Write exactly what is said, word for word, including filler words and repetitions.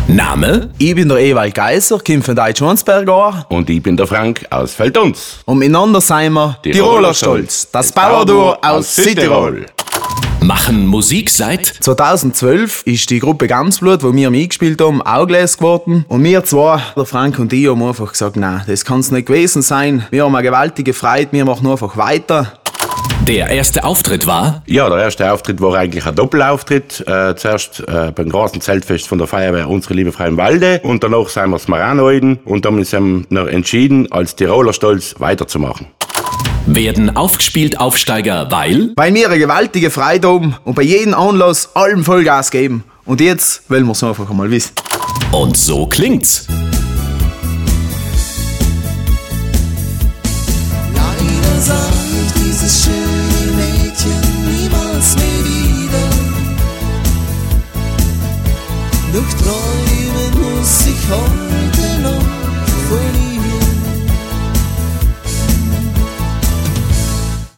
Name? Ich bin der Ewald Geiser, komme von Deutsch-Schwansberger. Und ich bin der Frank aus Veltunz. Und miteinander sind wir Tiroler Stolz, das Bauerduo aus Südtirol. Machen Musik seit? zweitausendzwölf ist die Gruppe Ganzblut, wo wir mitgespielt haben, Auglese geworden. Und wir zwei, der Frank und ich, haben einfach gesagt, nein, das kann es nicht gewesen sein. Wir haben eine gewaltige Freude, wir machen einfach weiter. Der erste Auftritt war? Ja, der erste Auftritt war eigentlich ein Doppelauftritt. Äh, zuerst äh, beim großen Zeltfest von der Feuerwehr Unsere Liebe Frau im Walde. Und danach sind wir Smaranoiden. Und dann sind wir noch entschieden, als Tiroler Stolz weiterzumachen. Werden aufgespielt Aufsteiger, weil? Weil wir eine gewaltige Freude haben und bei jedem Anlass allem Vollgas geben. Und jetzt wollen wir es einfach einmal wissen. Und so klingt's. Leider sah ich dieses schöne Mädchen niemals mehr wieder. Doch träumen muss ich heute.